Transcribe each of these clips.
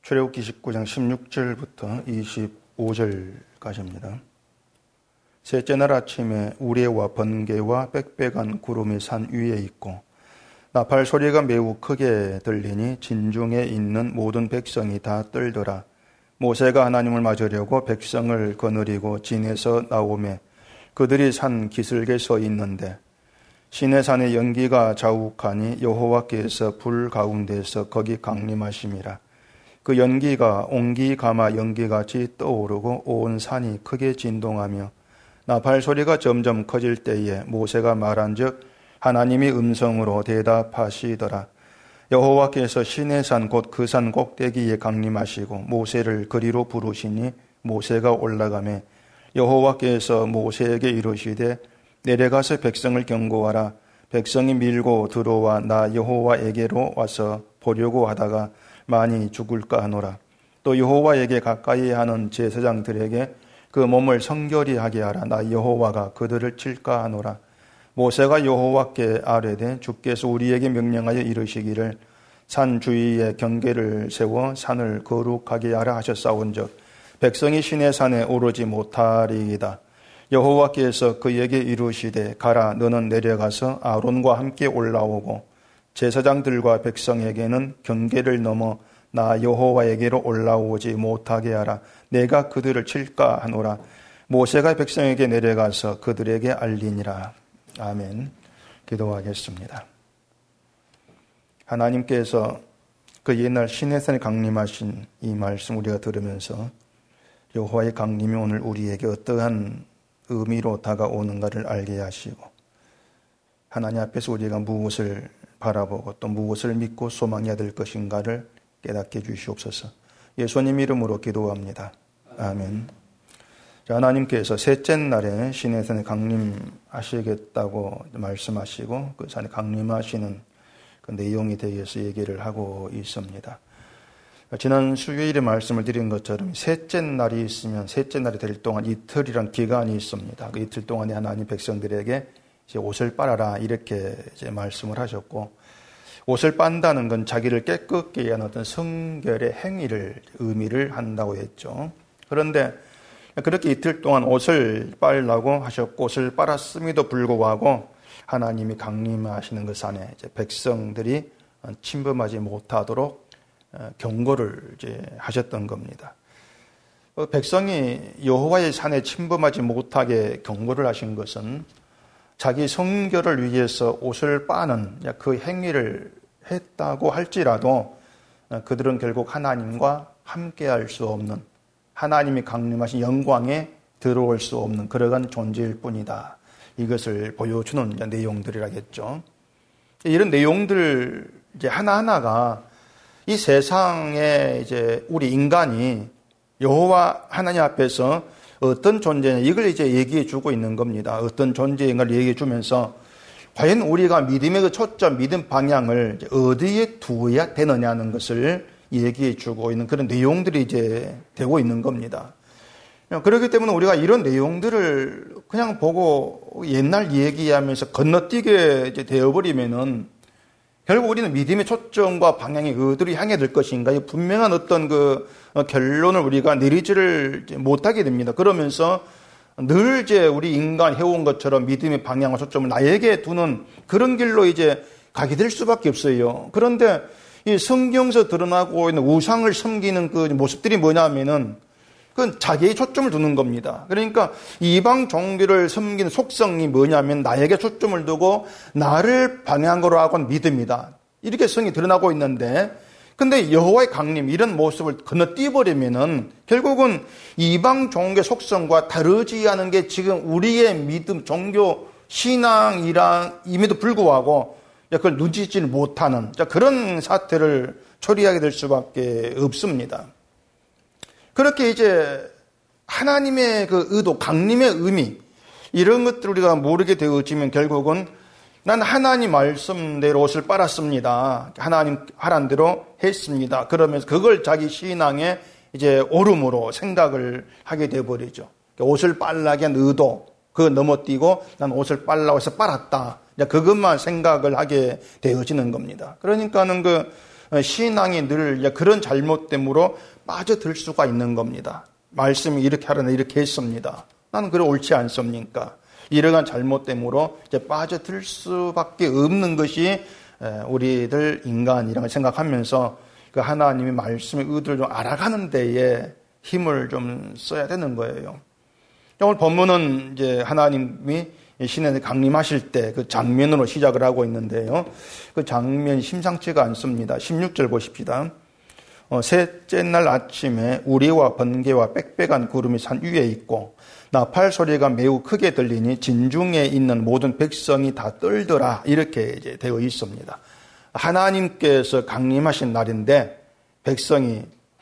출애굽기 19장 16절부터 25절까지입니다. 셋째 날 아침에 우레와 번개와 빽빽한 구름이 산 위에 있고 나팔 소리가 매우 크게 들리니 진중에 있는 모든 백성이 다 떨더라. 모세가 하나님을 맞으려고 백성을 거느리고 진에서 나오매 그들이 산 기슭에 서 있는데 시내산의 연기가 자욱하니 여호와께서 불 가운데서 거기 강림하심이라. 그 연기가 옹기가마 연기같이 떠오르고 온 산이 크게 진동하며 나팔 소리가 점점 커질 때에 모세가 말한즉 하나님이 음성으로 대답하시더라. 여호와께서 시내산 곧 그 산 꼭대기에 강림하시고 모세를 그리로 부르시니 모세가 올라가매 여호와께서 모세에게 이르시되 내려가서 백성을 경고하라. 백성이 밀고 들어와 나 여호와에게로 와서 보려고 하다가 많이 죽을까 하노라. 또 여호와에게 가까이 하는 제사장들에게 그 몸을 성결히 하게 하라. 나 여호와가 그들을 칠까 하노라. 모세가 여호와께 아뢰되 주께서 우리에게 명령하여 이르시기를 산 주위에 경계를 세워 산을 거룩하게 하라 하셨사온즉 백성이 시내산에 오르지 못하리이다. 여호와께서 그에게 이르시되 가라. 너는 내려가서 아론과 함께 올라오고 제사장들과 백성에게는 경계를 넘어 나 여호와에게로 올라오지 못하게 하라. 내가 그들을 칠까 하노라. 모세가 백성에게 내려가서 그들에게 알리니라. 아멘. 기도하겠습니다. 하나님께서 그 옛날 시내산에 강림하신 이 말씀 우리가 들으면서 여호와의 강림이 오늘 우리에게 어떠한 의미로 다가오는가를 알게 하시고 하나님 앞에서 우리가 무엇을 바라보고 또 무엇을 믿고 소망해야 될 것인가를 깨닫게 해주시옵소서. 예수님 이름으로 기도합니다. 아멘. 자, 하나님께서 셋째 날에 시내산에 강림하시겠다고 말씀하시고 그 산에 강림하시는 그 내용에 대해서 얘기를 하고 있습니다. 지난 수요일에 말씀을 드린 것처럼 셋째 날이 있으면 셋째 날이 될 동안 이틀이란 기간이 있습니다. 그 이틀 동안에 하나님 백성들에게 이제 옷을 빨아라 이렇게 이제 말씀을 하셨고 옷을 빤다는 건 자기를 깨끗게 하는 어떤 성결의 행위를 의미를 한다고 했죠. 그런데 그렇게 이틀 동안 옷을 빨라고 하셨고 옷을 빨았음에도 불구하고 하나님이 강림하시는 그 산에 이제 백성들이 침범하지 못하도록 경고를 이제 하셨던 겁니다. 백성이 여호와의 산에 침범하지 못하게 경고를 하신 것은 자기 성결을 위해서 옷을 빠는 그 행위를 했다고 할지라도 그들은 결국 하나님과 함께할 수 없는 하나님이 강림하신 영광에 들어올 수 없는 그러한 존재일 뿐이다. 이것을 보여주는 내용들이라겠죠. 이런 내용들 이제 하나하나가 이 세상에 이제 우리 인간이 여호와 하나님 앞에서 어떤 존재냐 이걸 이제 얘기해 주고 있는 겁니다. 어떤 존재인가를 얘기해 주면서 과연 우리가 믿음의 그 초점, 믿음 방향을 어디에 두어야 되느냐는 것을 얘기해 주고 있는 그런 내용들이 이제 되고 있는 겁니다. 그렇기 때문에 우리가 이런 내용들을 그냥 보고 옛날 얘기하면서 건너뛰게 이제 되어버리면은 결국 우리는 믿음의 초점과 방향이 어디로 향해 될 것인가 분명한 어떤 그 결론을 우리가 내리지를 못하게 됩니다. 그러면서 늘 이제 우리 인간 해온 것처럼 믿음의 방향과 초점을 나에게 두는 그런 길로 이제 가게 될 수밖에 없어요. 그런데 이 성경에서 드러나고 있는 우상을 섬기는 그 모습들이 뭐냐면은 그건 자기의 초점을 두는 겁니다. 그러니까 이방 종교를 섬기는 속성이 뭐냐면 나에게 초점을 두고 나를 방향으로 하고는 믿음이다. 이렇게 성이 드러나고 있는데 근데 여호와의 강림 이런 모습을 건너뛰어버리면은 결국은 이방 종교의 속성과 다르지 않은 게 지금 우리의 믿음, 종교, 신앙임에도 불구하고 그걸 눈치채지 못하는 그런 사태를 초래하게 될 수밖에 없습니다. 그렇게 이제 하나님의 그 의도, 강림의 의미 이런 것들을 우리가 모르게 되어지면 결국은 난 하나님 말씀대로 옷을 빨았습니다. 하나님 하라는 대로 했습니다. 그러면서 그걸 자기 신앙의 이제 옳음으로 생각을 하게 되어버리죠. 옷을 빨라게 한 의도 그거 넘어뛰고 난 옷을 빨라고 해서 빨았다. 그것만 생각을 하게 되어지는 겁니다. 그러니까는 그 신앙이 늘 그런 잘못됨으로 빠져들 수가 있는 겁니다. 말씀이 이렇게 하라는 이렇게 했습니다. 나는 그래 옳지 않습니까? 이러한 잘못됨으로 이제 빠져들 수밖에 없는 것이 우리들 인간이라고 생각하면서 그 하나님의 말씀의 의도를 좀 알아가는 데에 힘을 좀 써야 되는 거예요. 오늘 본문은 이제 하나님이 신에 강림하실 때 그 장면으로 시작을 하고 있는데요. 그 장면이 심상치가 않습니다. 16절 보십시다. 셋째 날 아침에 우리와 번개와 빽빽한 구름이 산 위에 있고 나팔 소리가 매우 크게 들리니 진중에 있는 모든 백성이 다 떨더라. 이렇게 이제 되어 있습니다. 하나님께서 강림하신 날인데 백성이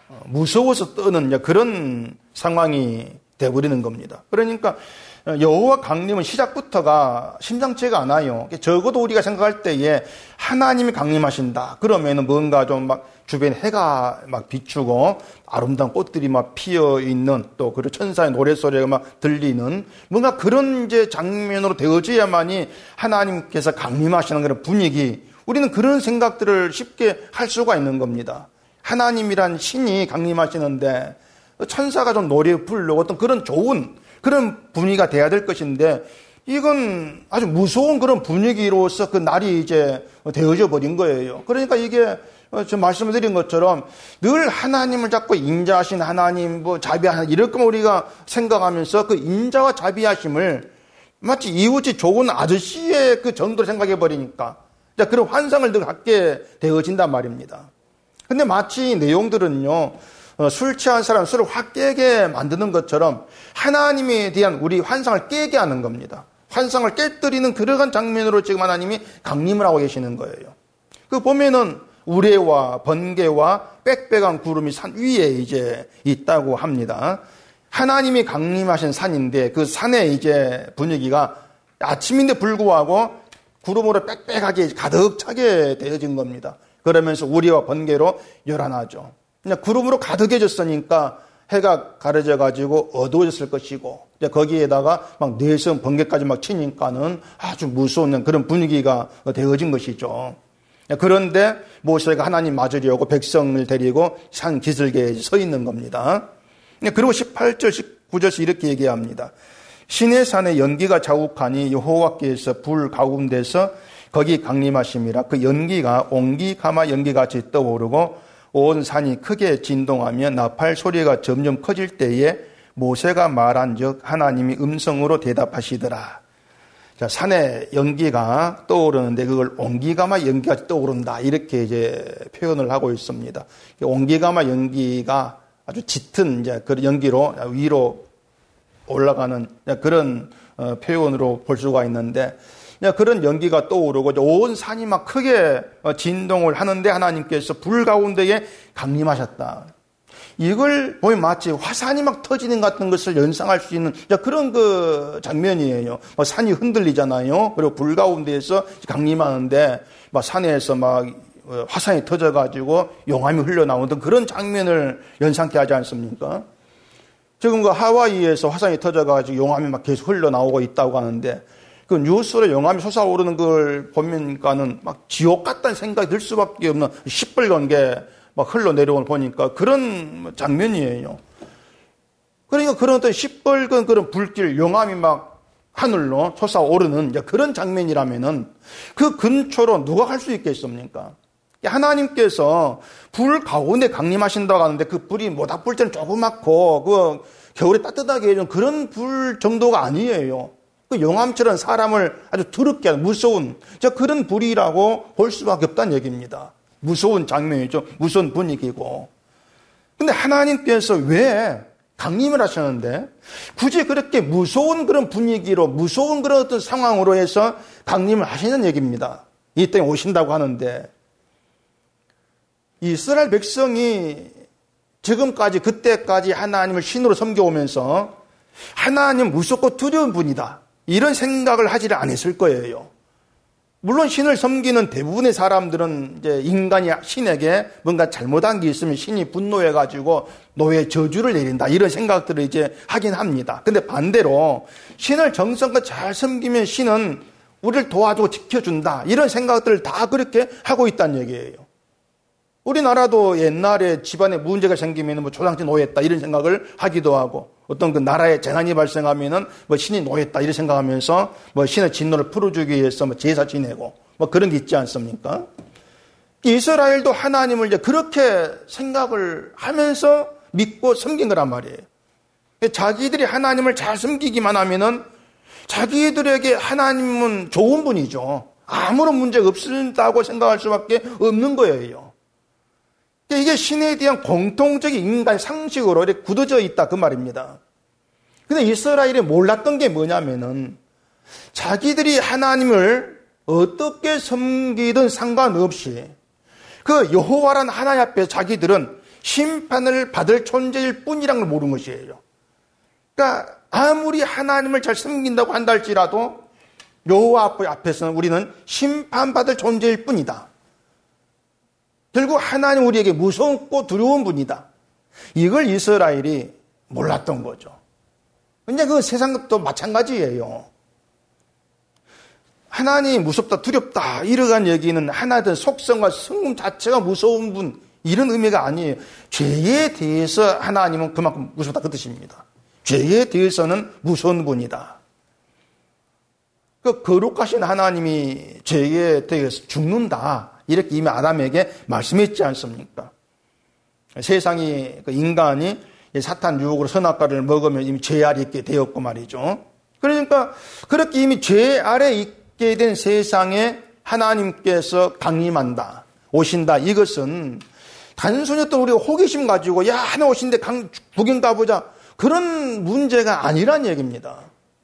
무서워서 떠는 그런 상황이 되어버리는 겁니다. 그러니까 여호와 강림은 시작부터가 심상치가 않아요. 적어도 우리가 생각할 때에 하나님이 강림하신다. 그러면은 뭔가 좀 막 주변에 해가 막 비추고 아름다운 꽃들이 막 피어 있는 또 그 천사의 노랫소리가 막 들리는 뭔가 그런 이제 장면으로 되어져야만이 하나님께서 강림하시는 그런 분위기. 우리는 그런 생각들을 쉽게 할 수가 있는 겁니다. 하나님이란 신이 강림하시는데 천사가 좀 노래 부르고 어떤 그런 좋은 그런 분위기가 돼야 될 것인데 이건 아주 무서운 그런 분위기로서 그 날이 이제 되어져 버린 거예요. 그러니까 이게 저 말씀드린 것처럼 늘 하나님을 잡고 인자하신 하나님, 자비하신 이렇게 우리가 생각하면서 그 인자와 자비하심을 마치 이웃이 좋은 아저씨의 그 정도로 생각해 버리니까 그런 환상을 늘 갖게 되어진단 말입니다. 근데 마치 이 내용들은요, 술 취한 사람 술을 확 깨게 만드는 것처럼 하나님에 대한 우리 환상을 깨게 하는 겁니다. 환상을 깨뜨리는 그러한 장면으로 지금 하나님이 강림을 하고 계시는 거예요. 그 보면은 우레와 번개와 빽빽한 구름이 산 위에 이제 있다고 합니다. 하나님이 강림하신 산인데 그 산의 이제 분위기가 아침인데 불구하고 구름으로 빽빽하게 가득 차게 되어진 겁니다. 그러면서 우리와 번개로 요란하죠. 그냥 구름으로 가득해졌으니까 해가 가려져 가지고 어두워졌을 것이고 거기에다가 막 내성 번개까지 막 치니까는 아주 무서운 그런 분위기가 되어진 것이죠. 그런데 모세가 하나님 맞으려고 백성을 데리고 산 기슭에 서 있는 겁니다. 그리고 18절 19절에서 이렇게 얘기합니다. 시내산에 연기가 자욱하니 여호와께서 불 가운데서 거기 강림하심이라. 그 연기가 옹기가마 연기같이 떠오르고 온 산이 크게 진동하며 나팔 소리가 점점 커질 때에 모세가 말한즉 하나님이 음성으로 대답하시더라. 자, 산에 연기가 떠오르는데 그걸 옹기가마 연기같이 떠오른다. 이렇게 이제 표현을 하고 있습니다. 옹기가마 연기가 아주 짙은 이제 그 연기로 위로 올라가는 그런 표현으로 볼 수가 있는데 그런 연기가 떠오르고 온 산이 막 크게 진동을 하는데 하나님께서 불 가운데에 강림하셨다. 이걸 보면 마치 화산이 막 터지는 같은 것을 연상할 수 있는 그런 그 장면이에요. 산이 흔들리잖아요. 그리고 불 가운데에서 강림하는데 막 산에서 막 화산이 터져가지고 용암이 흘러나오는 그런 장면을 연상케 하지 않습니까? 지금 그 하와이에서 화산이 터져가지고 용암이 막 계속 흘러나오고 있다고 하는데 그 뉴스로 용암이 솟아오르는 걸 보면가는 막 지옥 같다는 생각이 들 수밖에 없는 시뻘건 게 막 흘러내려오는 보니까 그런 장면이에요. 그러니까 그런 어떤 시뻘건 그런 불길, 용암이 막 하늘로 솟아오르는 그런 장면이라면은 그 근처로 누가 갈 수 있겠습니까? 하나님께서 불 가운데 강림하신다고 하는데 그 불이 모닥불처럼 조그맣고 그 겨울에 따뜻하게 해주는 그런 불 정도가 아니에요. 그 용암처럼 사람을 아주 더럽게 하는 무서운 그런 불이라고 볼 수밖에 없다는 얘기입니다. 무서운 장면이죠. 무서운 분위기고. 근데 하나님께서 왜 강림을 하셨는데 굳이 그렇게 무서운 그런 분위기로 무서운 그런 어떤 상황으로 해서 강림을 하시는 얘기입니다. 이 땅에 오신다고 하는데 이스라엘 백성이 지금까지 그때까지 하나님을 신으로 섬겨오면서 하나님 무섭고 두려운 분이다. 이런 생각을 하지를 않았을 거예요. 물론 신을 섬기는 대부분의 사람들은 이제 인간이 신에게 뭔가 잘못한 게 있으면 신이 분노해가지고 노예 저주를 내린다. 이런 생각들을 이제 하긴 합니다. 근데 반대로 신을 정성껏 잘 섬기면 신은 우리를 도와주고 지켜준다. 이런 생각들을 다 그렇게 하고 있다는 얘기예요. 우리나라도 옛날에 집안에 문제가 생기면 뭐 조상신 노했다 이런 생각을 하기도 하고, 어떤 그 나라에 재난이 발생하면은 뭐 신이 노했다 이런 생각하면서 뭐 신의 진노를 풀어주기 위해서 뭐 제사 지내고 뭐 그런 게 있지 않습니까? 이스라엘도 하나님을 이제 그렇게 생각을 하면서 믿고 섬긴 거란 말이에요. 자기들이 하나님을 잘 섬기기만 하면은 자기들에게 하나님은 좋은 분이죠. 아무런 문제가 없다고 생각할 수밖에 없는 거예요. 이게 신에 대한 공통적인 인간 상식으로 이렇게 굳어져 있다 그 말입니다. 근데 이스라엘이 몰랐던 게 뭐냐면은 자기들이 하나님을 어떻게 섬기든 상관없이 그 여호와라는 하나님 앞에 자기들은 심판을 받을 존재일 뿐이라는 걸 모르는 것이에요. 그러니까 아무리 하나님을 잘 섬긴다고 한다 할지라도 여호와 앞에서는 우리는 심판받을 존재일 뿐이다. 결국 하나님 우리에게 무섭고 두려운 분이다. 이걸 이스라엘이 몰랐던 거죠. 근데 그 세상도 마찬가지예요. 하나님이 무섭다, 두렵다 이러한 얘기는 하나의 속성과 성품 자체가 무서운 분 이런 의미가 아니에요. 죄에 대해서 하나님은 그만큼 무섭다 그 뜻입니다. 죄에 대해서는 무서운 분이다. 그 거룩하신 하나님이 죄에 대해서 죽는다. 이렇게 이미 아담에게 말씀했지 않습니까? 세상이, 인간이 사탄 유혹으로 선악과를 먹으면 이미 죄 아래 있게 되었고 말이죠. 그러니까 그렇게 이미 죄 아래 있게 된 세상에 하나님께서 강림한다, 오신다. 이것은 단순히 또 우리가 호기심 가지고 야 하나 오신데 구경 가보자 그런 문제가 아니란 얘기입니다.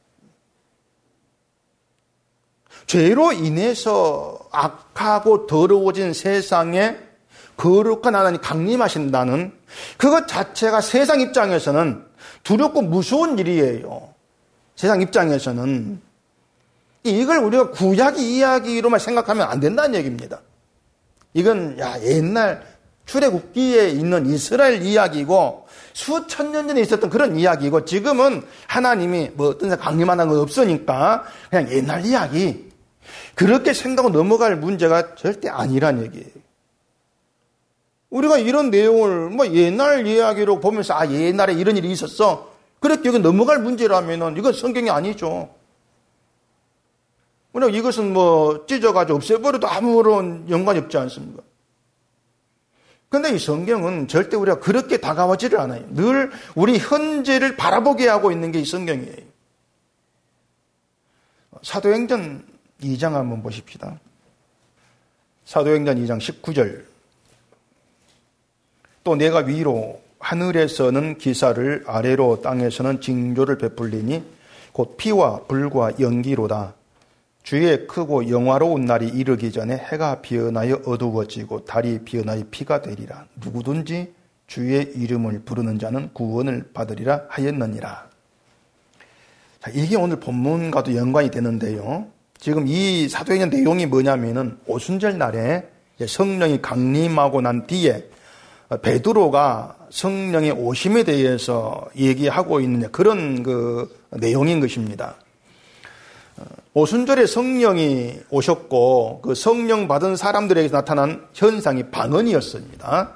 죄로 인해서 악하고 더러워진 세상에 거룩한 하나님이 강림하신다는 그것 자체가 세상 입장에서는 두렵고 무서운 일이에요. 세상 입장에서는. 이걸 우리가 구약 이야기로만 생각하면 안 된다는 얘기입니다. 이건 옛날 출애굽기에 있는 이스라엘 이야기고 수천 년 전에 있었던 그런 이야기고 지금은 하나님이 뭐 어떤 강림하는 건 없으니까 그냥 옛날 이야기. 그렇게 생각하고 넘어갈 문제가 절대 아니란 얘기예요. 우리가 이런 내용을 뭐 옛날 이야기로 보면서 옛날에 이런 일이 있었어. 그렇게 여기 넘어갈 문제라면은 이건 성경이 아니죠. 우리가 이것은 뭐 찢어가지고 없애버려도 아무런 연관이 없지 않습니까? 그런데 이 성경은 절대 우리가 그렇게 다가오지를 않아요. 늘 우리 현재를 바라보게 하고 있는 게 이 성경이에요. 사도행전 2장 한번 보십시다. 사도행전 2장 19절. 또 내가 위로 하늘에서는 기사를 아래로 땅에서는 징조를 베풀리니 곧 피와 불과 연기로다. 주의 크고 영화로운 날이 이르기 전에 해가 비어나여 어두워지고 달이 비어나여 피가 되리라. 누구든지 주의 이름을 부르는 자는 구원을 받으리라 하였느니라. 자, 이게 오늘 본문과도 연관이 되는데요. 지금 이 사도행전 내용이 뭐냐면은 오순절 날에 성령이 강림하고 난 뒤에 베드로가 성령의 오심에 대해서 얘기하고 있는 그런 그 내용인 것입니다. 오순절에 성령이 오셨고 그 성령 받은 사람들에게 나타난 현상이 방언이었습니다.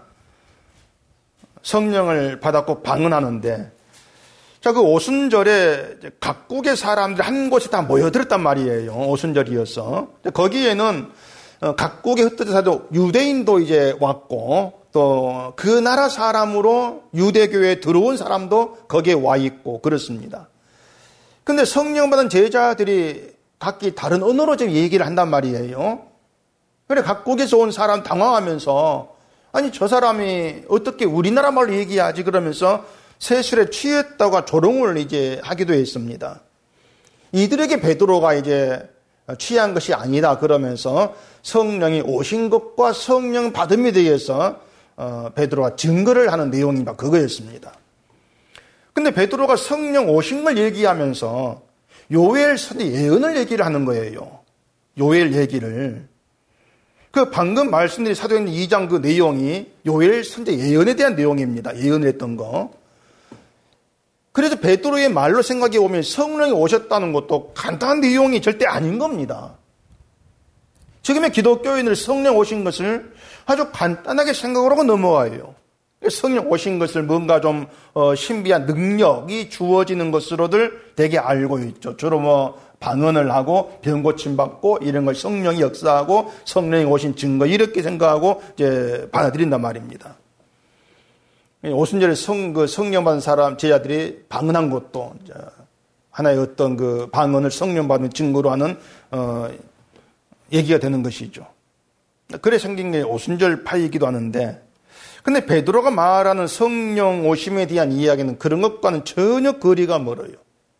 성령을 받았고 방언하는데 자, 그 오순절에 각국의 사람들 한 곳에 다 모여들었단 말이에요. 오순절이어서. 거기에는 각국의 흩어져서 유대인도 이제 왔고 또 그 나라 사람으로 유대교회에 들어온 사람도 거기에 와 있고 그렇습니다. 근데 성령 받은 제자들이 각기 다른 언어로 지금 얘기를 한단 말이에요. 그래 각국에서 온 사람 당황하면서 아니 저 사람이 어떻게 우리나라 말로 얘기하지 그러면서 세술에 취했다가 조롱을 이제 하기도 했습니다. 이들에게 베드로가 이제 취한 것이 아니다 그러면서 성령이 오신 것과 성령 받음에 대해서 베드로가 증거를 하는 내용이 그거였습니다. 근데 베드로가 성령 오신 걸 얘기하면서 요엘 선지 예언을 얘기를 하는 거예요. 요엘 얘기를. 그 방금 말씀드린 사도행전 2장 그 내용이 요엘 선지 예언에 대한 내용입니다. 예언을 했던 거. 그래서 베드로의 말로 생각해 보면 성령이 오셨다는 것도 간단한 내용이 절대 아닌 겁니다. 지금의 기독교인들 성령 오신 것을 아주 간단하게 생각을 하고 넘어와요. 성령 오신 것을 뭔가 좀 신비한 능력이 주어지는 것으로들 되게 알고 있죠. 주로 방언을 하고 병 고침 받고 이런 걸 성령이 역사하고 성령이 오신 증거 이렇게 생각하고 이제 받아들인단 말입니다. 오순절에 성령 받은 사람 제자들이 방언한 것도 하나의 어떤 그 방언을 성령 받은 증거로 하는 얘기가 되는 것이죠. 그래 생긴 게 오순절 파이기도 하는데, 근데 베드로가 말하는 성령 오심에 대한 이야기는 그런 것과는 전혀 거리가 멀어요.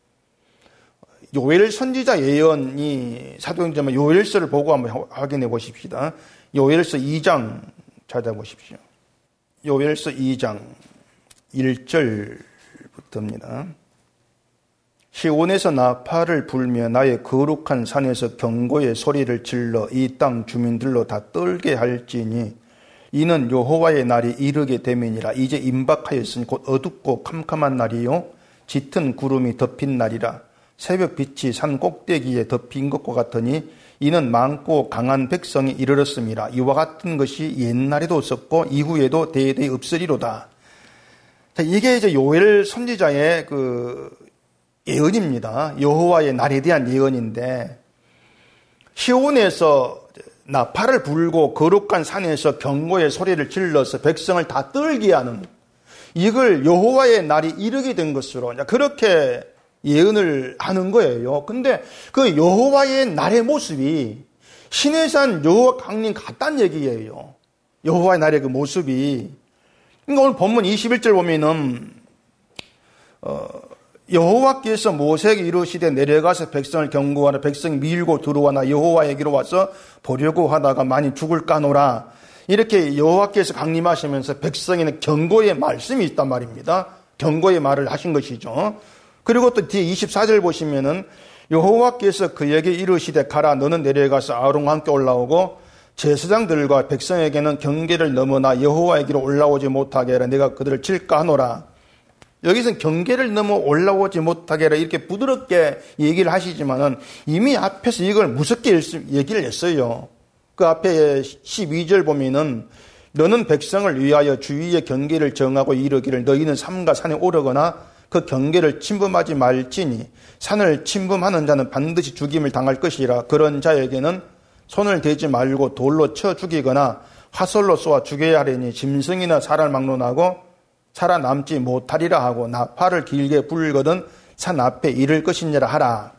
요엘 선지자 예언이 사도행전 요엘서를 보고 한번 확인해 보십시다. 요엘서 2장 찾아보십시오. 요엘서 2장 1절부터입니다. 시온에서 나팔을 불며 나의 거룩한 산에서 경고의 소리를 질러 이 땅 주민들로 다 떨게 할지니 이는 여호와의 날이 이르게 됨이니라. 이제 임박하였으니 곧 어둡고 캄캄한 날이요 짙은 구름이 덮인 날이라. 새벽빛이 산 꼭대기에 덮인 것과 같으니 이는 많고 강한 백성이 이르렀음이라. 이와 같은 것이 옛날에도 없었고 이후에도 대대에 없으리로다. 자, 이게 이제 요엘 선지자의 그 예언입니다. 여호와의 날에 대한 예언인데, 시온에서 나팔을 불고 거룩한 산에서 경고의 소리를 질러서 백성을 다 떨게 하는, 이걸 여호와의 날이 이르게 된 것으로 그렇게 예언을 하는 거예요. 근데 그 여호와의 날의 모습이 시내산 여호와 강림 같다는 얘기예요. 여호와의 날의 그 모습이. 그러니까 오늘 본문 21절 보면은 여호와께서 모세에게 이르시되 내려가서 백성을 경고하라. 백성이 밀고 들어와나 여호와에게로 와서 보려고 하다가 많이 죽을까노라. 이렇게 여호와께서 강림하시면서 백성에는 경고의 말씀이 있단 말입니다. 경고의 말을 하신 것이죠. 그리고 또 뒤에 24절 보시면은 여호와께서 그에게 이르시되 가라. 너는 내려가서 아론과 함께 올라오고 제사장들과 백성에게는 경계를 넘어나 여호와에게로 올라오지 못하게 하라. 내가 그들을 칠까 하노라. 여기서는 경계를 넘어 올라오지 못하게 하라 이렇게 부드럽게 얘기를 하시지만은 이미 앞에서 이걸 무섭게 얘기를 했어요. 그 앞에 12절 보면은 너는 백성을 위하여 주위의 경계를 정하고 이르기를 너희는 삼가 산에 오르거나 그 경계를 침범하지 말지니 산을 침범하는 자는 반드시 죽임을 당할 것이라. 그런 자에게는 손을 대지 말고 돌로 쳐 죽이거나 화살로 쏘아 죽여야 하려니 짐승이나 사람을 막론하고 살아남지 못하리라 하고 나팔을 길게 불거든 산 앞에 이를 것이니라 하라.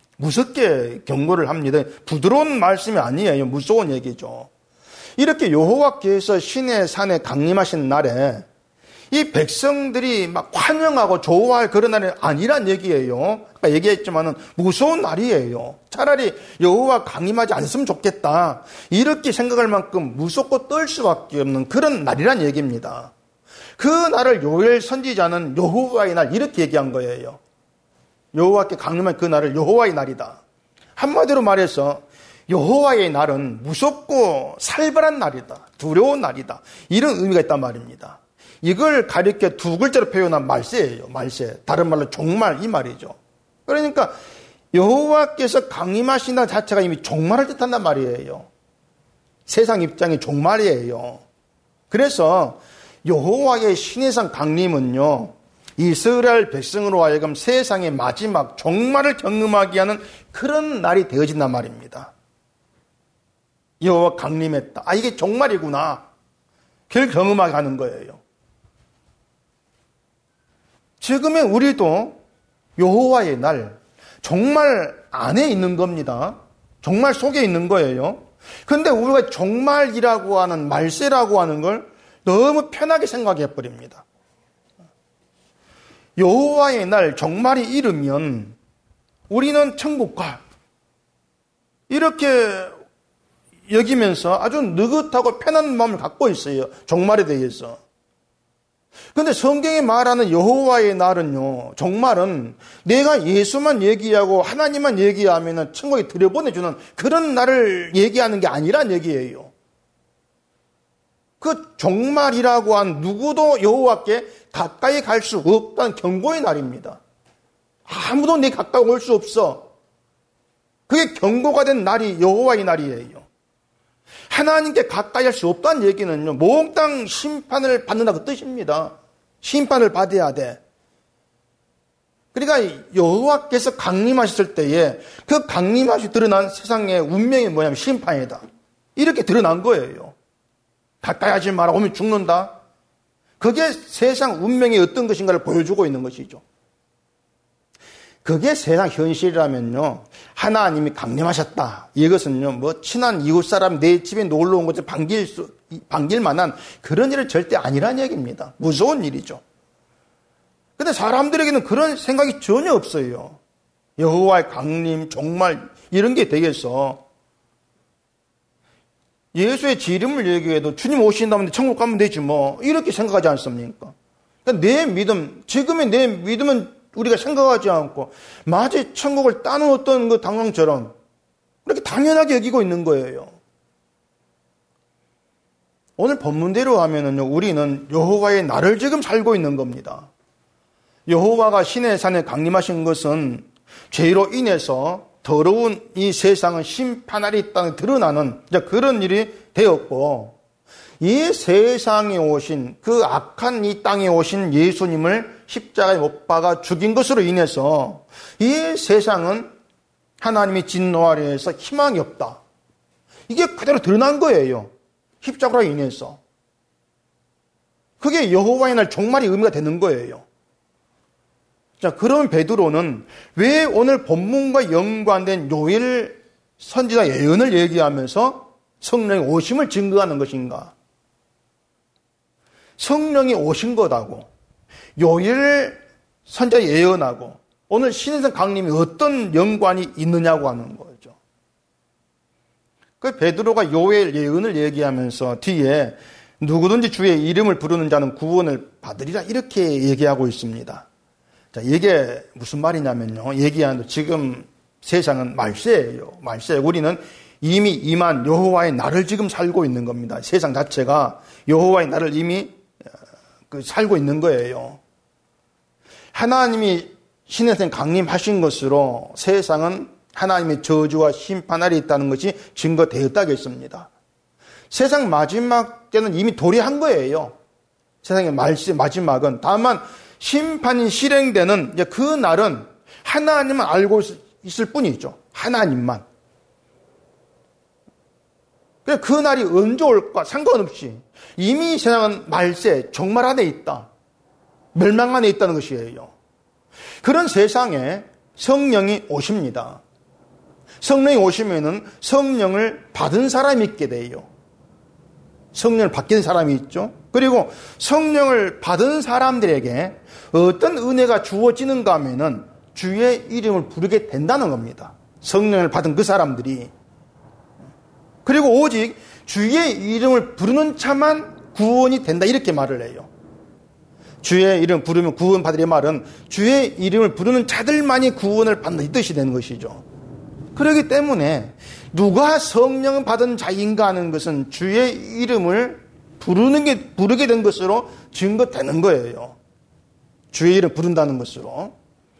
무섭게 경고를 합니다. 부드러운 말씀이 아니에요. 무서운 얘기죠. 이렇게 여호와께서 시내 산에 강림하신 날에 이 백성들이 막 환영하고 좋아할 그런 날이 아니란 얘기예요. 아까 얘기했지만은 무서운 날이에요. 차라리 여호와 강림하지 않았으면 좋겠다. 이렇게 생각할 만큼 무섭고 떨 수밖에 없는 그런 날이란 얘기입니다. 그 날을 요엘 선지자는 여호와의 날 이렇게 얘기한 거예요. 여호와께 강림한 그 날을 여호와의 날이다. 한마디로 말해서 여호와의 날은 무섭고 살벌한 날이다. 두려운 날이다. 이런 의미가 있단 말입니다. 이걸 가리켜 두 글자로 표현한 말세예요. 말세. 다른 말로 종말 이 말이죠. 그러니까 여호와께서 강림하신다는 자체가 이미 종말을 뜻한단 말이에요. 세상 입장이 종말이에요. 그래서 여호와의 시내산 강림은요, 이스라엘 백성으로 하여금 세상의 마지막 종말을 경험하게 하는 그런 날이 되어진단 말입니다. 여호와 강림했다. 아, 이게 종말이구나. 그걸 경험하게 하는 거예요. 지금의 우리도 여호와의 날, 종말 안에 있는 겁니다. 종말 속에 있는 거예요. 그런데 우리가 종말이라고 하는 말세라고 하는 걸 너무 편하게 생각해 버립니다. 여호와의 날, 종말이 이르면 우리는 천국 가. 이렇게 여기면서 아주 느긋하고 편한 마음을 갖고 있어요. 종말에 대해서. 그런데 성경이 말하는 여호와의 날은요, 종말은 내가 예수만 얘기하고 하나님만 얘기하면 천국에 들여보내주는 그런 날을 얘기하는 게 아니란 얘기예요. 그 종말이라고 한 누구도 여호와께 가까이 갈 수 없다는 경고의 날입니다. 아무도 내 가까이 올 수 없어. 그게 경고가 된 날이 여호와의 날이에요. 하나님께 가까이 할 수 없다는 얘기는요, 몽땅 심판을 받는다 그 뜻입니다. 심판을 받아야 돼. 그러니까 여호와께서 강림하셨을 때에 그 강림하시 드러난 세상의 운명이 뭐냐면 심판이다. 이렇게 드러난 거예요. 가까이 하지 마라. 오면 죽는다. 그게 세상 운명이 어떤 것인가를 보여주고 있는 것이죠. 그게 세상 현실이라면요, 하나님이 강림하셨다. 이것은요, 뭐 친한 이웃 사람 내 집에 놀러 온 것을 반길 만한 그런 일은 절대 아니란 얘기입니다. 무서운 일이죠. 근데 사람들에게는 그런 생각이 전혀 없어요. 여호와의 강림, 정말 이런 게 되겠어. 예수의 지름을 얘기해도 주님 오신다면 천국 가면 되지 뭐, 이렇게 생각하지 않습니까? 그러니까 내 믿음, 지금의 내 믿음은 우리가 생각하지 않고 마치 천국을 따놓았던 그 당황처럼 그렇게 당연하게 여기고 있는 거예요. 오늘 본문대로 하면은요, 우리는 여호와의 날을 지금 살고 있는 겁니다. 여호와가 시내 산에 강림하신 것은 죄로 인해서 더러운 이 세상은 심판하리 있다는 드러나는 그런 일이 되었고, 이 세상에 오신 그 악한 이 땅에 오신 예수님을 십자가에 못 박아 죽인 것으로 인해서 이 세상은 하나님의 진노 아래에서 희망이 없다. 이게 그대로 드러난 거예요. 십자가로 인해서. 그게 여호와의 날 종말의 의미가 되는 거예요. 자, 그런 베드로는 왜 오늘 본문과 연관된 요엘 선지자 예언을 얘기하면서 성령의 오심을 증거하는 것인가? 성령이 오신 것하고 요엘 선지자 예언하고 오늘 신해산 강림이 어떤 연관이 있느냐고 하는 거죠. 그 베드로가 요엘 예언을 얘기하면서 뒤에 누구든지 주의 이름을 부르는 자는 구원을 받으리라 이렇게 얘기하고 있습니다. 자, 이게 무슨 말이냐면요, 얘기하는 지금 세상은 말세예요. 말세. 우리는 이미 임한 여호와의 날을 지금 살고 있는 겁니다. 세상 자체가 여호와의 날을 이미 살고 있는 거예요. 하나님이 신에서 강림하신 것으로 세상은 하나님의 저주와 심판 아래 있다는 것이 증거되었다겠습니다. 세상 마지막 때는 이미 도래한 거예요. 세상의 마지막은. 다만 심판이 실행되는 그 날은 하나님만 알고 있을 뿐이죠. 하나님만. 그 날이 언제 올까 상관없이 이미 세상은 말세, 종말 안에 있다. 멸망 안에 있다는 것이에요. 그런 세상에 성령이 오십니다. 성령이 오시면은 성령을 받은 사람이 있게 돼요. 성령을 받게 사람이 있죠. 그리고 성령을 받은 사람들에게 어떤 은혜가 주어지는가 하면은 주의 이름을 부르게 된다는 겁니다. 성령을 받은 그 사람들이. 그리고 오직 주의 이름을 부르는 자만 구원이 된다 이렇게 말을 해요. 주의 이름 부르면 구원 받으리 말은 주의 이름을 부르는 자들만이 구원을 받는 이 뜻이 되는 것이죠. 그렇기 때문에 누가 성령 받은 자인가 하는 것은 주의 이름을 부르게 된 것으로 증거되는 거예요. 주의 이름 부른다는 것으로.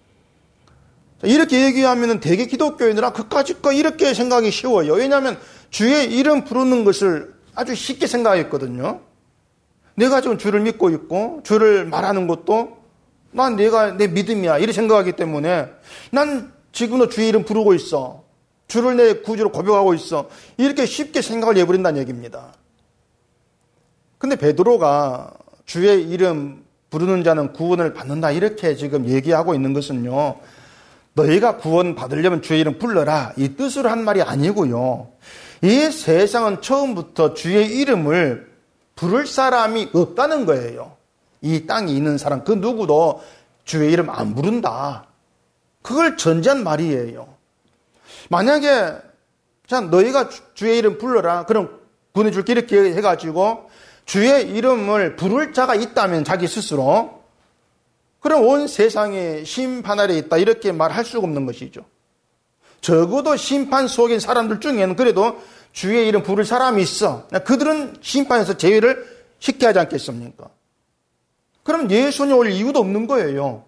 이렇게 얘기하면 되게 기독교인들아 그까짓 거 이렇게 생각하기 쉬워요. 왜냐하면 주의 이름 부르는 것을 아주 쉽게 생각했거든요. 내가 지금 주를 믿고 있고 주를 말하는 것도 난 내가 내 믿음이야 이렇게 생각하기 때문에 난 지금도 주의 이름 부르고 있어. 주를 내 구주로 고백하고 있어. 이렇게 쉽게 생각을 해버린다는 얘기입니다. 근데 베드로가 주의 이름 부르는 자는 구원을 받는다 이렇게 지금 얘기하고 있는 것은요, 너희가 구원 받으려면 주의 이름 불러라 이 뜻으로 한 말이 아니고요, 이 세상은 처음부터 주의 이름을 부를 사람이 없다는 거예요. 이 땅에 있는 사람 그 누구도 주의 이름 안 부른다. 그걸 전제한 말이에요. 만약에 자 너희가 주의 이름 불러라 그럼 보내줄게 이렇게 해가지고 주의 이름을 부를 자가 있다면 자기 스스로 그럼 온 세상에 심판 아래 있다 이렇게 말할 수가 없는 것이죠. 적어도 심판 속인 사람들 중에는 그래도 주의 이름 부를 사람이 있어. 그들은 심판에서 제외를 쉽게 하지 않겠습니까? 그럼 예수님이 올 이유도 없는 거예요.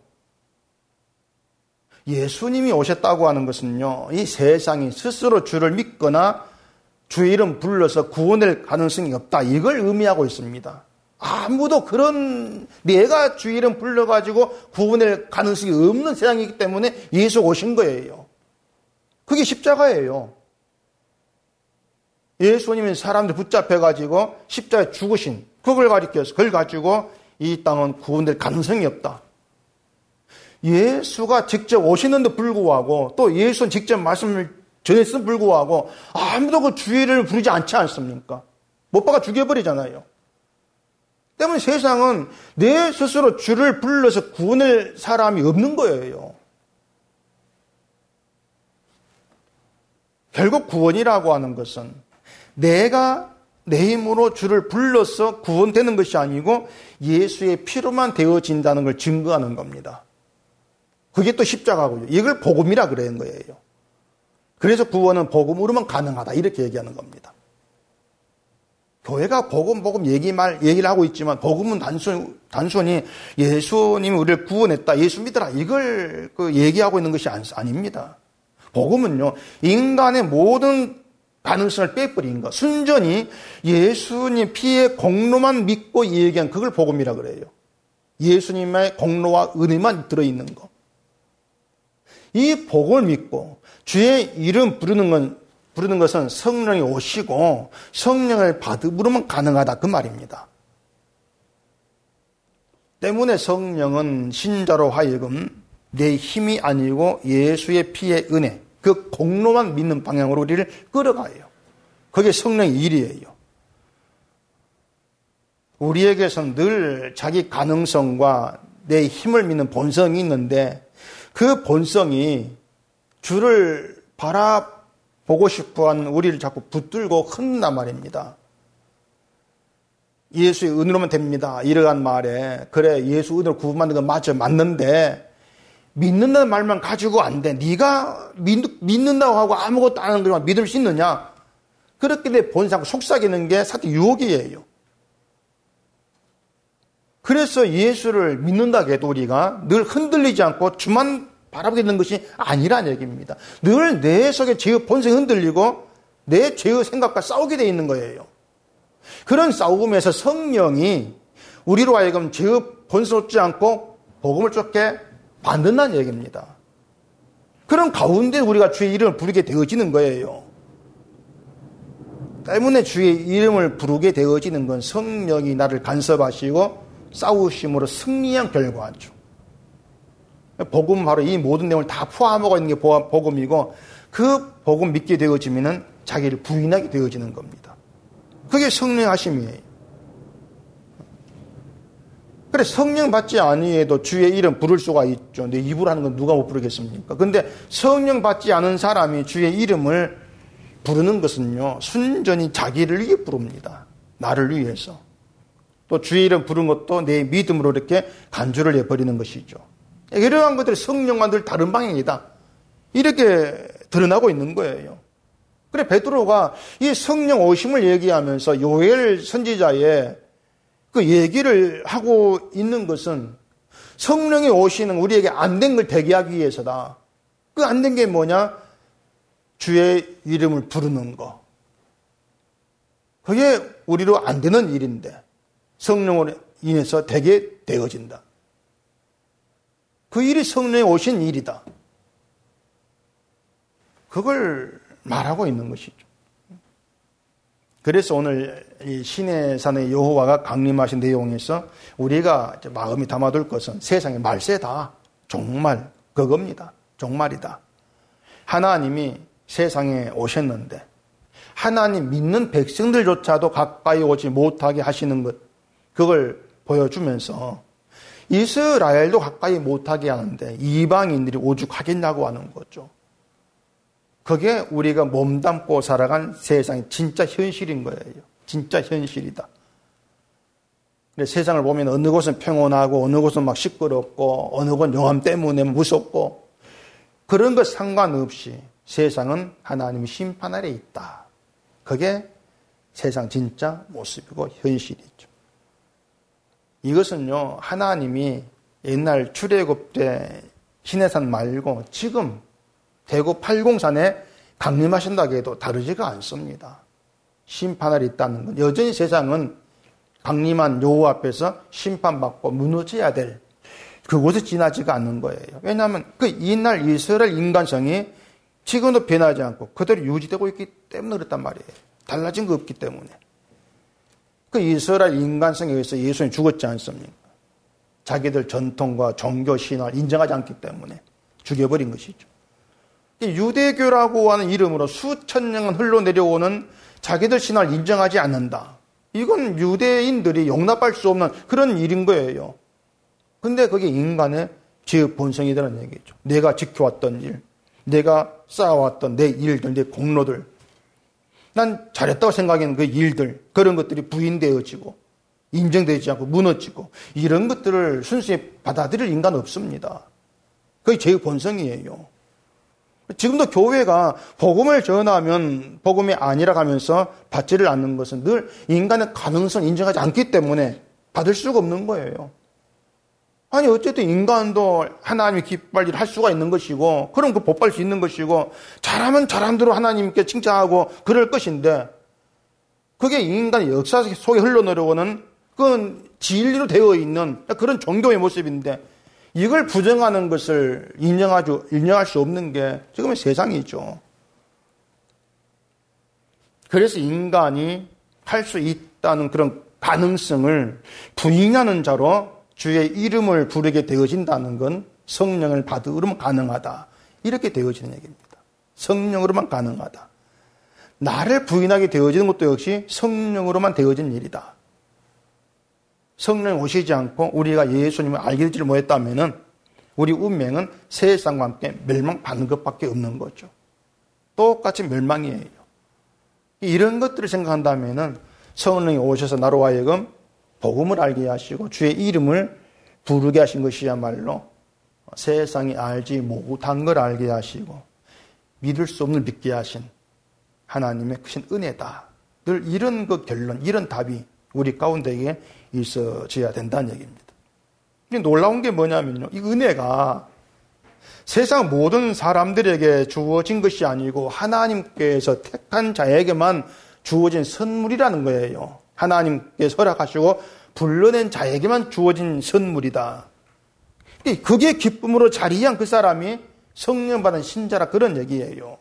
예수님이 오셨다고 하는 것은요, 이 세상이 스스로 주를 믿거나 주의 이름 불러서 구원될 가능성이 없다. 이걸 의미하고 있습니다. 아무도 그런 내가 주의 이름 불러가지고 구원될 가능성이 없는 세상이기 때문에 예수 오신 거예요. 그게 십자가예요. 예수님이 사람들 붙잡혀가지고 십자가에 죽으신 그걸 가리켜서 그걸 가지고 이 땅은 구원될 가능성이 없다. 예수가 직접 오시는데 불구하고 또 예수는 직접 말씀을 전했음에 불구하고 아무도 그 주의를 부르지 않지 않습니까? 못 박아 죽여버리잖아요. 때문에 세상은 내 스스로 주를 불러서 구원할 사람이 없는 거예요. 결국 구원이라고 하는 것은 내가 내 힘으로 주를 불러서 구원되는 것이 아니고 예수의 피로만 되어진다는 걸 증거하는 겁니다. 그게 또 십자가고요. 이걸 복음이라 그러는 거예요. 그래서 구원은 복음으로만 가능하다 이렇게 얘기하는 겁니다. 교회가 복음 얘기를 하고 있지만 복음은 단순히 예수님이 우리를 구원했다, 예수 믿어라 이걸 얘기하고 있는 것이 아닙니다. 복음은요, 인간의 모든 가능성을 빼버린 것, 순전히 예수님 피의 공로만 믿고 얘기한 그걸 복음이라 그래요. 예수님의 공로와 은혜만 들어있는 것. 이 복음을 믿고 주의 이름 부르는 것은 성령이 오시고 성령을 받음으로만 가능하다 그 말입니다. 때문에 성령은 신자로 하여금 내 힘이 아니고 예수의 피의 은혜, 그 공로만 믿는 방향으로 우리를 끌어가요. 그게 성령의 일이에요. 우리에게서는 늘 자기 가능성과 내 힘을 믿는 본성이 있는데 그 본성이 주를 바라보고 싶어하는 우리를 자꾸 붙들고 흔든단 말입니다. 예수의 은혜로만 됩니다. 이러한 말에 그래 예수 은혜로 구원받는 건 맞는데 믿는다는 말만 가지고 안 돼. 네가 믿는다고 하고 아무것도 안 하는 것만 믿을 수 있느냐? 그렇게 내 본성 속삭이는 게 사실 유혹이에요. 그래서 예수를 믿는다고 해도 우리가 늘 흔들리지 않고 주만 바라보게 되는 것이 아니라는 얘기입니다. 늘 내 속에 죄의 본성이 흔들리고 내 죄의 생각과 싸우게 되어 있는 거예요. 그런 싸움에서 성령이 우리로 하여금 죄의 본성을 쫓지 않고 복음을 쫓게 만든다는 얘기입니다. 그런 가운데 우리가 주의 이름을 부르게 되어지는 거예요. 때문에 주의 이름을 부르게 되어지는 건 성령이 나를 간섭하시고 싸우심으로 승리한 결과죠. 복음은 바로 이 모든 내용을 다 포함하고 있는 게 복음이고 그 복음 믿게 되어지면 자기를 부인하게 되어지는 겁니다. 그게 성령의 하심이에요. 그래 성령 받지 아니해도 주의 이름 부를 수가 있죠. 내 입으로 하는 건 누가 못 부르겠습니까? 근데 성령 받지 않은 사람이 주의 이름을 부르는 것은요, 순전히 자기를 위해 부릅니다. 나를 위해서. 또 주의 이름 부른 것도 내 믿음으로 이렇게 간주를 해버리는 것이죠. 이러한 것들이 성령과 늘 다른 방향이다. 이렇게 드러나고 있는 거예요. 그래 베드로가 이 성령 오심을 얘기하면서 요엘 선지자의 그 얘기를 하고 있는 것은 성령이 오시는 우리에게 안 된 걸 대기하기 위해서다. 그 안 된 게 뭐냐? 주의 이름을 부르는 거. 그게 우리로 안 되는 일인데 성령으로 인해서 되게 되어진다. 그 일이 성령이 오신 일이다. 그걸 말하고 있는 것이죠. 그래서 오늘 이 시내산의 여호와가 강림하신 내용에서 우리가 마음이 담아둘 것은 세상의 말세다. 정말 그겁니다. 정말이다. 하나님이 세상에 오셨는데 하나님 믿는 백성들조차도 가까이 오지 못하게 하시는 것, 그걸 보여주면서 이스라엘도 가까이 못하게 하는데 이방인들이 오죽하겠냐고 하는 거죠. 그게 우리가 몸담고 살아간 세상의 진짜 현실인 거예요. 진짜 현실이다. 세상을 보면 어느 곳은 평온하고 어느 곳은 막 시끄럽고 어느 곳은 영암 때문에 무섭고 그런 것 상관없이 세상은 하나님의 심판 아래 있다. 그게 세상 진짜 모습이고 현실이죠. 이것은요, 하나님이 옛날 출애굽 때 시내산 말고 지금 대구 팔공산에 강림하신다고 해도 다르지가 않습니다. 심판할 있다는 건 여전히 세상은 강림한 여호와 앞에서 심판받고 무너져야 될 그곳에 지나지가 않는 거예요. 왜냐하면 그 이날 이스라엘 인간성이 지금도 변하지 않고 그대로 유지되고 있기 때문에 그랬단 말이에요. 달라진 거 없기 때문에. 그 이스라엘 인간성에 의해서 예수님이 죽었지 않습니까? 자기들 전통과 종교 신화를 인정하지 않기 때문에 죽여버린 것이죠. 유대교라고 하는 이름으로 수천 년간 흘러내려오는 자기들 신화를 인정하지 않는다. 이건 유대인들이 용납할 수 없는 그런 일인 거예요. 근데 그게 인간의 죄의 본성이라는 얘기죠. 내가 지켜왔던 일, 내가 쌓아왔던 내 일들, 내 공로들, 난 잘했다고 생각하는 그 일들, 그런 것들이 부인되어지고 인정되지 않고 무너지고 이런 것들을 순수히 받아들일 인간은 없습니다. 그게 죄의 본성이에요. 지금도 교회가 복음을 전하면 복음이 아니라 하면서 받지를 않는 것은 늘 인간의 가능성을 인정하지 않기 때문에 받을 수가 없는 거예요. 아니 어쨌든 인간도 하나님이 기뻐할 일을 할 수가 있는 것이고 그럼 그 복 받을 수 있는 것이고 잘하면 잘한 대로 하나님께 칭찬하고 그럴 것인데 그게 인간의 역사 속에 흘러내려오는 그건 진리로 되어 있는 그런 종교의 모습인데 이걸 부정하는 것을 인정할 수 없는 게 지금의 세상이죠. 그래서 인간이 할 수 있다는 그런 가능성을 부인하는 자로 주의 이름을 부르게 되어진다는 건 성령을 받으면 가능하다. 이렇게 되어지는 얘기입니다. 성령으로만 가능하다. 나를 부인하게 되어지는 것도 역시 성령으로만 되어진 일이다. 성령이 오시지 않고 우리가 예수님을 알게 되지 못했다면 우리 운명은 세상과 함께 멸망받는 것밖에 없는 거죠. 똑같이 멸망이에요. 이런 것들을 생각한다면 성령이 오셔서 나로 하여금 복음을 알게 하시고 주의 이름을 부르게 하신 것이야말로 세상이 알지 못한 걸 알게 하시고 믿을 수 없는 믿게 하신 하나님의 크신 은혜다. 늘 이런 그 결론, 이런 답이 우리 가운데에 있어져야 된다는 얘기입니다. 놀라운 게 뭐냐면요. 이 은혜가 세상 모든 사람들에게 주어진 것이 아니고 하나님께서 택한 자에게만 주어진 선물이라는 거예요. 하나님께서 허락하시고 불러낸 자에게만 주어진 선물이다. 그게 기쁨으로 자리한 그 사람이 성령 받은 신자라 그런 얘기예요.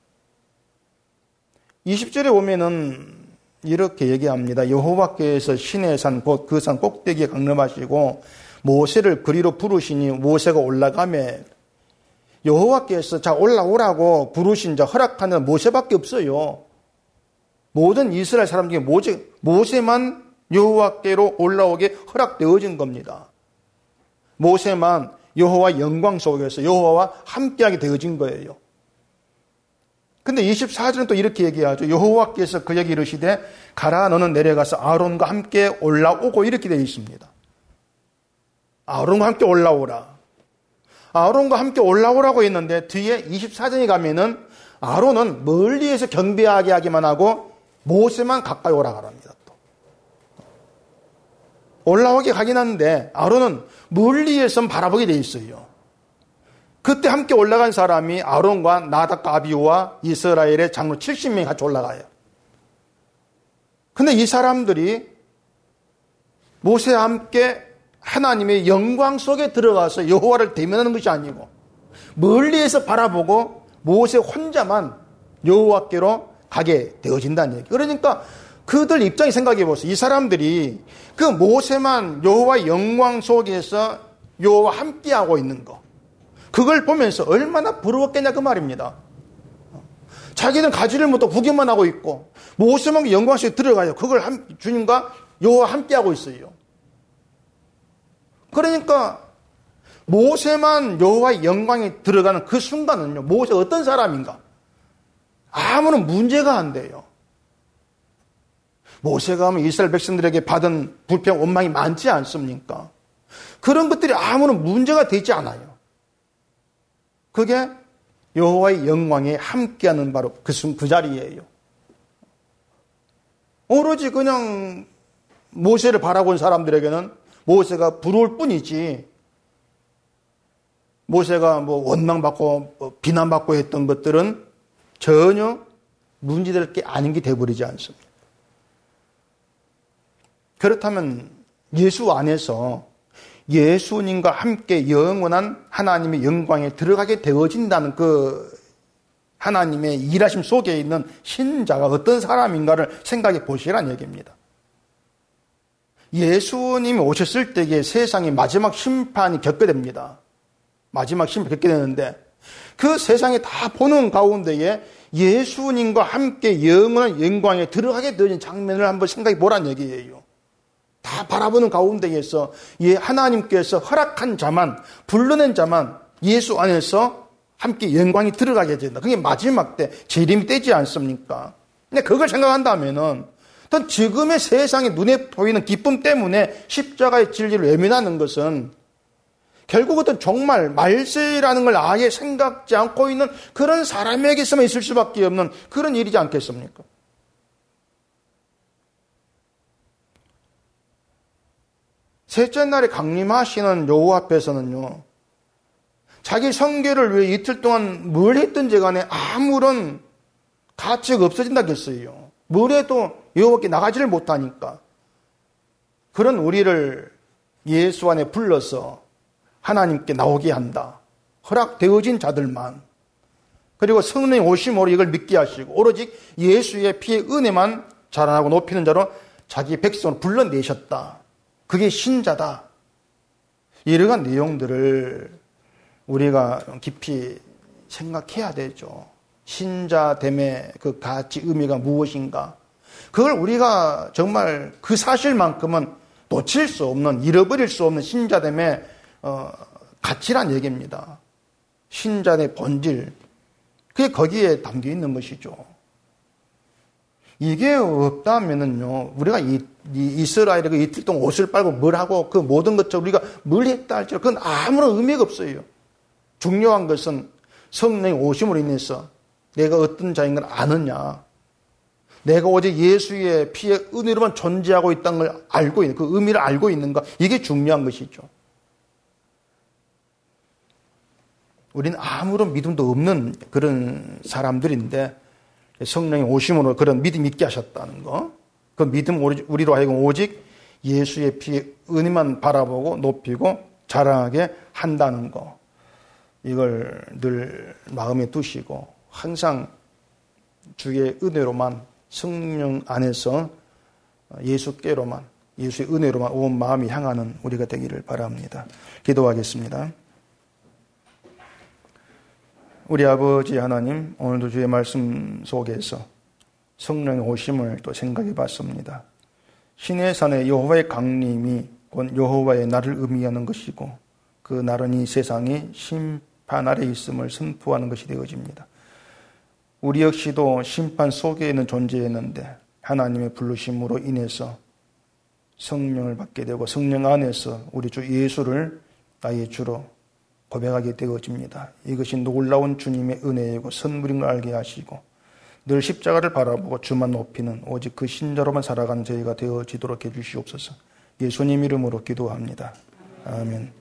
20절에 보면은 이렇게 얘기합니다. 여호와께서 시내의 산 곧 그 산 꼭대기에 강림하시고 모세를 그리로 부르시니 모세가 올라가매 여호와께서 자 올라오라고 부르신 자 허락하는 모세밖에 없어요. 모든 이스라엘 사람 중에 모세만 여호와께로 올라오게 허락되어진 겁니다. 모세만 여호와 영광 속에서 여호와와 함께하게 되어진 거예요. 근데 24절은 또 이렇게 얘기하죠. 여호와께서 그에게 이르시되 가라 너는 내려가서 아론과 함께 올라오고 이렇게 되어 있습니다. 아론과 함께 올라오라. 아론과 함께 올라오라고 했는데 뒤에 24절에 가면은 아론은 멀리에서 경배하게 하기만 하고 모세만 가까이 오라고 합니다. 또. 올라오게 가긴 하는데 아론은 멀리에서 바라보게 돼 있어요. 그때 함께 올라간 사람이 아론과 나답과 아비후와 이스라엘의 장로 70명이 같이 올라가요. 근데 이 사람들이 모세와 함께 하나님의 영광 속에 들어가서 여호와를 대면하는 것이 아니고 멀리에서 바라보고 모세 혼자만 여호와께로 가게 되어진다는 얘기. 그러니까 그들 입장에 생각해 보세요. 이 사람들이 그 모세만 여호와의 영광 속에서 여호와 함께하고 있는 거. 그걸 보면서 얼마나 부러웠겠냐 그 말입니다. 자기는 가지를 못하고 구경만 하고 있고 모세만 영광 속에 들어가요. 그걸 주님과 여호와 함께하고 있어요. 그러니까 모세만 여호와의 영광에 들어가는 그 순간은요. 모세가 어떤 사람인가? 아무런 문제가 안 돼요. 모세가 하면 이스라엘 백성들에게 받은 불평, 원망이 많지 않습니까? 그런 것들이 아무런 문제가 되지 않아요. 그게 여호와의 영광에 함께하는 바로 그 자리예요. 오로지 그냥 모세를 바라본 사람들에게는 모세가 부러울 뿐이지 모세가 원망받고 비난받고 했던 것들은 전혀 문제될 게 아닌 게 돼버리지 않습니다. 그렇다면 예수 안에서 예수님과 함께 영원한 하나님의 영광에 들어가게 되어진다는 그 하나님의 일하심 속에 있는 신자가 어떤 사람인가를 생각해 보시라는 얘기입니다. 예수님이 오셨을 때에 세상이 마지막 심판이 겪게 됩니다. 마지막 심판이 겪게 되는데 그 세상에 다 보는 가운데에 예수님과 함께 영원한 영광에 들어가게 되어진 장면을 한번 생각해 보라는 얘기예요. 다 바라보는 가운데에서 하나님께서 허락한 자만, 불러낸 자만 예수 안에서 함께 영광이 들어가게 된다. 그게 마지막 때 재림이 되지 않습니까? 근데 그걸 생각한다면은 어떤 지금의 세상에 눈에 보이는 기쁨 때문에 십자가의 진리를 외면하는 것은 결국은 정말 말세라는 걸 아예 생각지 않고 있는 그런 사람에게서만 있을 수밖에 없는 그런 일이지 않겠습니까? 셋째 날에 강림하시는 여호와 앞에서는요, 자기 성결을 위해 이틀 동안 뭘 했든지 간에 아무런 가치가 없어진다겠어요. 뭘 해도 여호와께 나가지를 못하니까. 그런 우리를 예수 안에 불러서 하나님께 나오게 한다. 허락되어진 자들만. 그리고 성령의 오심으로 이걸 믿게 하시고 오로지 예수의 피의 은혜만 자랑하고 높이는 자로 자기 백성을 불러내셨다. 그게 신자다. 이러한 내용들을 우리가 깊이 생각해야 되죠. 신자됨의 그 가치, 의미가 무엇인가. 그걸 우리가 정말 그 사실만큼은 놓칠 수 없는, 잃어버릴 수 없는 신자됨의 가치란 얘기입니다. 신자의 본질. 그게 거기에 담겨 있는 것이죠. 이게 없다면은요, 우리가 이스라엘이 그 이틀 동안 옷을 빨고 뭘 하고 그 모든 것처럼 우리가 뭘 했다 할지라도 그건 아무런 의미가 없어요. 중요한 것은 성령의 오심으로 인해서 내가 어떤 자인 걸 아느냐. 내가 오직 예수의 피의 은혜로만 존재하고 있다는 걸 알고 있는, 그 의미를 알고 있는가. 이게 중요한 것이죠. 우리는 아무런 믿음도 없는 그런 사람들인데 성령의 오심으로 그런 믿음 있게 하셨다는 거. 그 믿음 우리로 하여금 오직 예수의 피의 은혜만 바라보고 높이고 자랑하게 한다는 거. 이걸 늘 마음에 두시고 항상 주의 은혜로만 성령 안에서 예수께로만 예수의 은혜로만 온 마음이 향하는 우리가 되기를 바랍니다. 기도하겠습니다. 우리 아버지 하나님, 오늘도 주의 말씀 속에서 성령의 오심을 또 생각해 봤습니다. 신의 산에 여호와의 강림이 곧 여호와의 날을 의미하는 것이고 그 날은 이 세상이 심판 아래 있음을 선포하는 것이 되어집니다. 우리 역시도 심판 속에 있는 존재였는데 하나님의 부르심으로 인해서 성령을 받게 되고 성령 안에서 우리 주 예수를 나의 주로 고백하게 되어집니다. 이것이 놀라운 주님의 은혜이고 선물인 걸 알게 하시고 늘 십자가를 바라보고 주만 높이는 오직 그 신자로만 살아가는 저희가 되어지도록 해주시옵소서. 예수님 이름으로 기도합니다. 아멘.